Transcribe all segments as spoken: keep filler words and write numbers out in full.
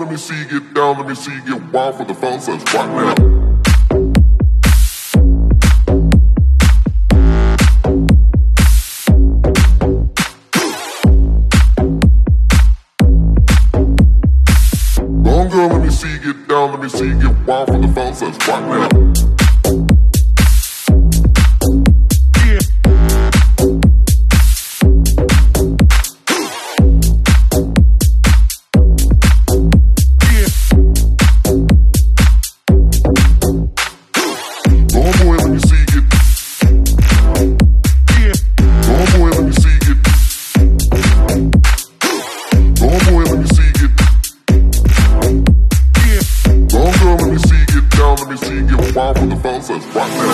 let me see you get down, let me see you get wild for the phone says right now. Girl, let me see you get down, let me see you get wild for the phone says right now. Yeah. Yeah. Oh boy, let me see you get. Yeah. Oh boy, let me see you get. Oh boy, let me see you get. Long girl, let me see you get down, let me see you get wild for the phone says right now.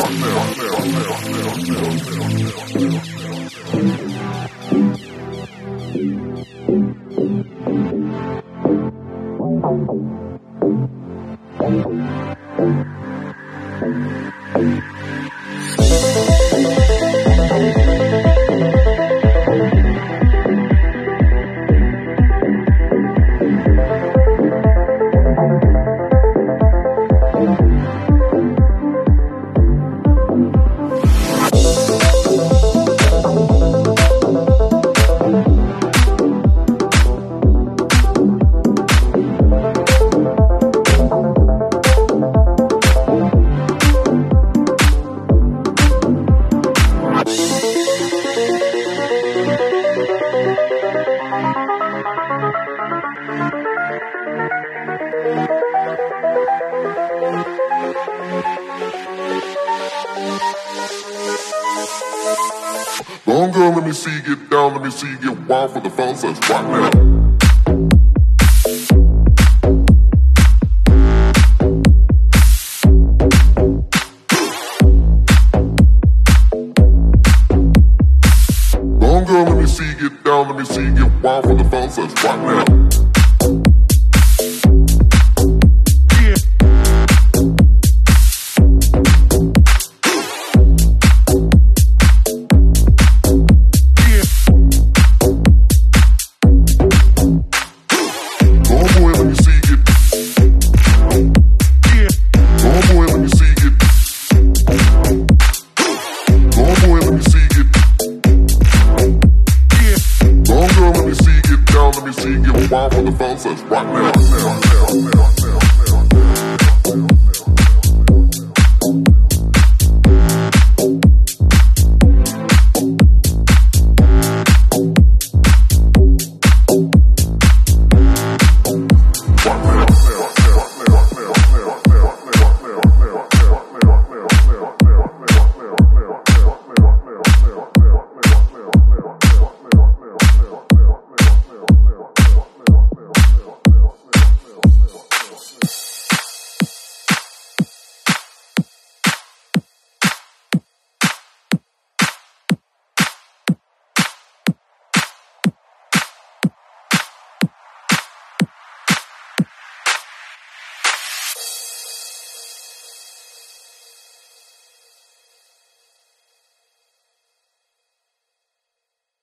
Long girl, let me see you get down, let me see you get wild for the phone says right now. Long girl, let me see you get down, let me see you get wild for the phone says right now. Let me see you get wild for the phone says right now.